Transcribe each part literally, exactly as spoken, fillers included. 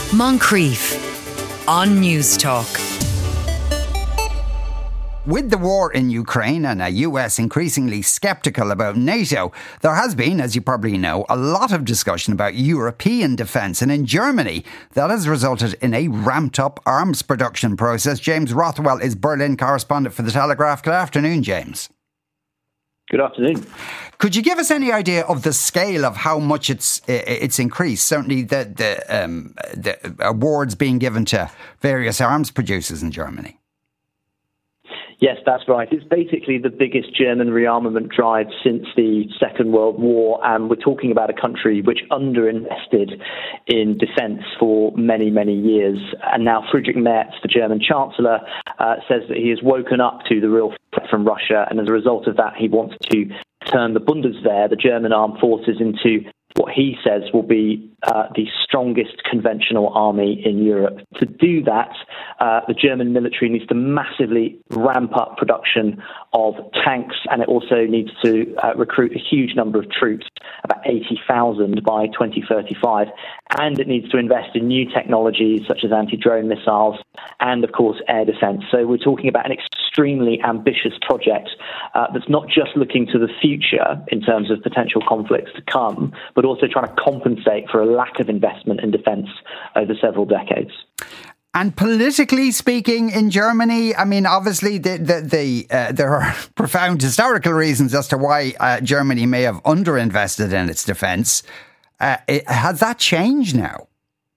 Moncrief on News Talk. With the war in Ukraine and a U S increasingly sceptical about NATO, there has been, as you probably know, a lot of discussion about European defence. And in Germany, that has resulted in a ramped-up arms production process. James Rothwell is Berlin correspondent for The Telegraph. Good afternoon, James. Good afternoon. Could you give us any idea of the scale of how much it's it's increased? Certainly the, the, um, the awards being given to various arms producers in Germany. Yes, that's right. It's basically the biggest German rearmament drive since the Second World War, and we're talking about a country which underinvested in defence for many, many years. And now Friedrich Merz, the German Chancellor, uh, says that he has woken up to the real threat from Russia, and as a result of that, he wants to turn the Bundeswehr, the German armed forces, into what he says will be uh, the strongest conventional army in Europe. To do that, uh, the German military needs to massively ramp up production of tanks, and it also needs to uh, recruit a huge number of troops, about eighty thousand by twenty thirty-five, and it needs to invest in new technologies such as anti-drone missiles and, of course, air defence. So we're talking about an extremely ambitious project uh, that's not just looking to the future in terms of potential conflicts to come, but also trying to compensate for a lack of investment in defence over several decades. And politically speaking, in Germany, I mean, obviously the, the, the, uh, there are profound historical reasons as to why uh, Germany may have underinvested in its defence. Uh, it, has that changed now?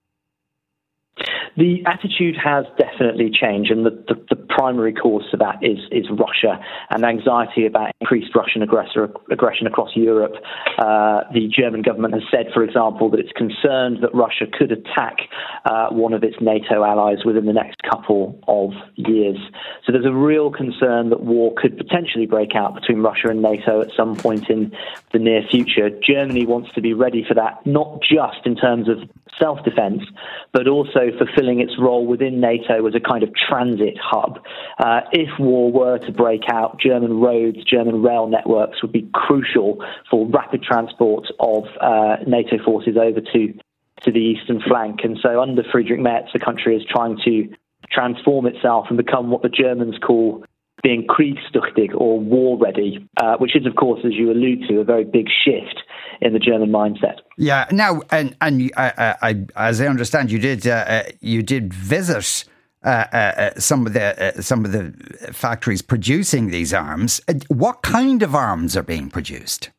The attitude has definitely changed, and the, the, the primary cause for that is, is Russia and anxiety about increased Russian aggressor, aggression across Europe. Uh, the German government has said, for example, that it's concerned that Russia could attack uh, one of its NATO allies within the next couple of years. So there's a real concern that war could potentially break out between Russia and NATO at some point in the near future. Germany wants to be ready for that, not just in terms of self-defence, but also fulfilling its role within NATO as a kind of transit hub. Uh, if war were to break out, German roads, German rail networks would be crucial for rapid transport of uh, NATO forces over to, to the eastern flank. And so under Friedrich Merz, the country is trying to transform itself and become what the Germans call being kriegstüchtig, or war-ready, uh, which is, of course, as you allude to, a very big shift in the German mindset. Yeah. Now, and and I, I, as I understand, you did uh, you did visit uh, uh, some of the uh, some of the factories producing these arms. What kind of arms are being produced?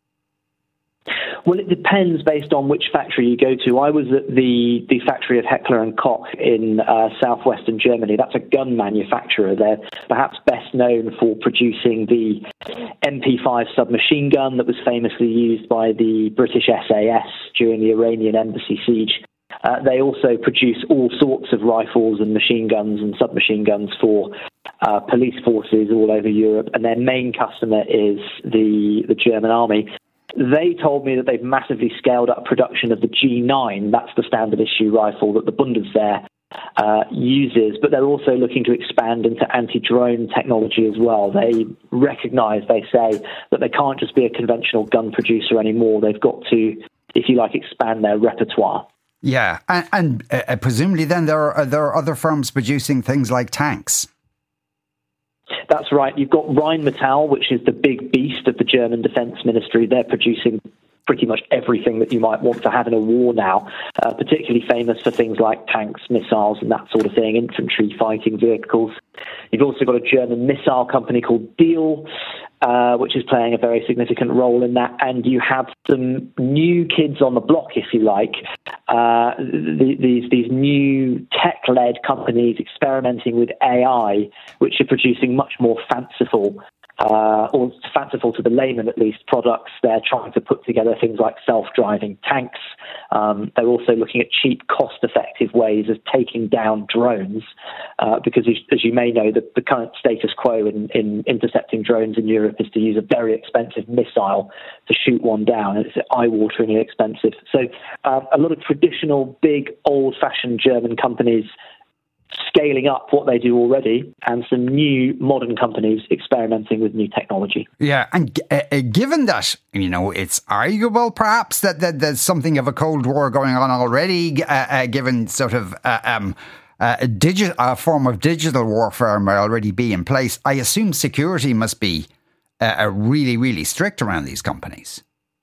Well, it depends based on which factory you go to. I was at the, the factory of Heckler and Koch in uh, southwestern Germany. That's a gun manufacturer. They're perhaps best known for producing the M P five submachine gun that was famously used by the British S A S during the Iranian embassy siege. Uh, they also produce all sorts of rifles and machine guns and submachine guns for uh, police forces all over Europe, and their main customer is the, the German army. They told me that they've massively scaled up production of the G nine. That's the standard issue rifle that the Bundeswehr uh, uses, but they're also looking to expand into anti-drone technology as well. They recognise, they say, that they can't just be a conventional gun producer anymore. They've got to, if you like, expand their repertoire. Yeah, and, and uh, presumably then there are, there are other firms producing things like tanks. That's right. You've got Rheinmetall, which is the big beast of the German Defence Ministry. They're producing pretty much everything that you might want to have in a war now, uh, particularly famous for things like tanks, missiles and that sort of thing, infantry fighting vehicles. You've also got a German missile company called Diehl, uh, which is playing a very significant role in that. And you have some new kids on the block, if you like, uh, the, these, these new tech-led companies experimenting with A I, which are producing much more fanciful Uh, or fanciful to the layman at least, products. They're trying to put together things like self-driving tanks. Um, they're also looking at cheap, cost-effective ways of taking down drones, uh, because as, as you may know, the, the current status quo in, in intercepting drones in Europe is to use a very expensive missile to shoot one down, and it's eye-wateringly expensive. So uh, a lot of traditional, big, old-fashioned German companies scaling up what they do already, and some new modern companies experimenting with new technology. Yeah, and uh, given that, you know, it's arguable perhaps that, that there's something of a Cold War going on already, uh, uh, given sort of uh, um, uh, a, digi- a form of digital warfare might already be in place, I assume security must be uh, really, really strict around these companies.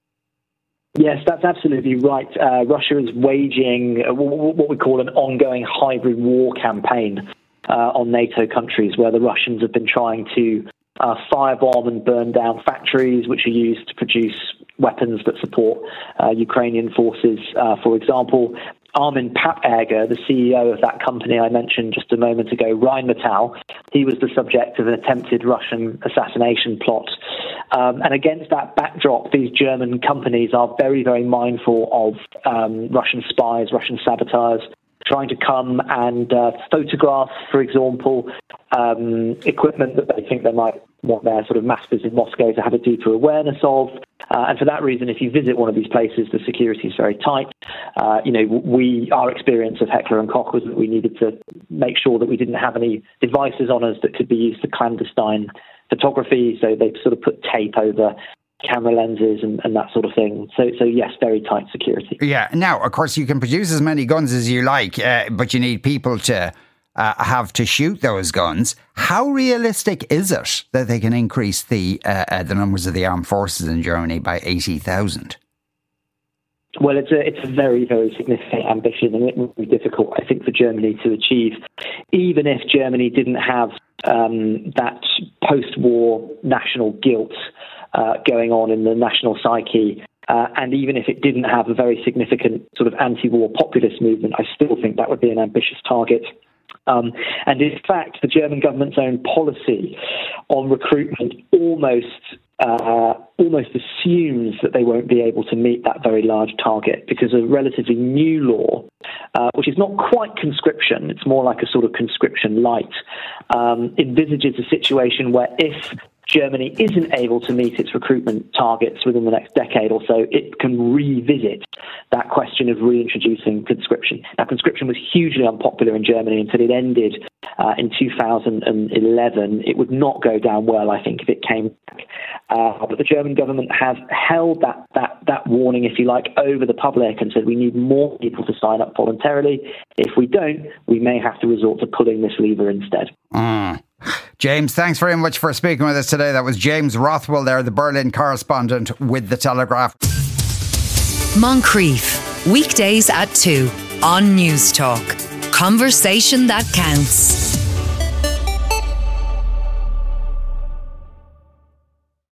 Yes, that's absolutely right. Uh, Russia is waging uh, what we call an ongoing hybrid war campaign uh, on NATO countries, where the Russians have been trying to uh, firebomb and burn down factories which are used to produce weapons that support uh, Ukrainian forces. Uh, for example, Armin Papperger, the C E O of that company I mentioned just a moment ago, Rheinmetall, he was the subject of an attempted Russian assassination plot. Um, and against that backdrop, these German companies are very, very mindful of um, Russian spies, Russian saboteurs, trying to come and uh, photograph, for example, um, equipment that they think they might want their sort of masters in Moscow to have a deeper awareness of. Uh, and for that reason, if you visit one of these places, the security is very tight. Uh, you know, we our experience of Heckler and Koch was that we needed to make sure that we didn't have any devices on us that could be used for clandestine photography. So they sort of put tape over camera lenses and, and that sort of thing. So, so yes, very tight security. Yeah. Now, of course, you can produce as many guns as you like, uh, but you need people to uh, have to shoot those guns. How realistic is it that they can increase the uh, uh, the numbers of the armed forces in Germany by eighty thousand? Well, it's a it's a very, very significant ambition, and it would be difficult, I think, for Germany to achieve, even if Germany didn't have um, that post-war national guilt uh, going on in the national psyche. Uh, and even if it didn't have a very significant sort of anti-war populist movement, I still think that would be an ambitious target. Um, and in fact, the German government's own policy on recruitment almost uh, almost assumes that they won't be able to meet that very large target, because a relatively new law, uh, which is not quite conscription, it's more like a sort of conscription light, um, envisages a situation where if Germany isn't able to meet its recruitment targets within the next decade or so, it can revisit that question of reintroducing conscription. Now, conscription was hugely unpopular in Germany until it ended uh, in two thousand eleven. It would not go down well, I think, if it came back. Uh, but the German government has held that, that, that warning, if you like, over the public and said we need more people to sign up voluntarily. If we don't, we may have to resort to pulling this lever instead. Mm. James, thanks very much for speaking with us today. That was James Rothwell there, the Berlin correspondent with The Telegraph. Moncrief, weekdays at two on News Talk. Conversation that counts.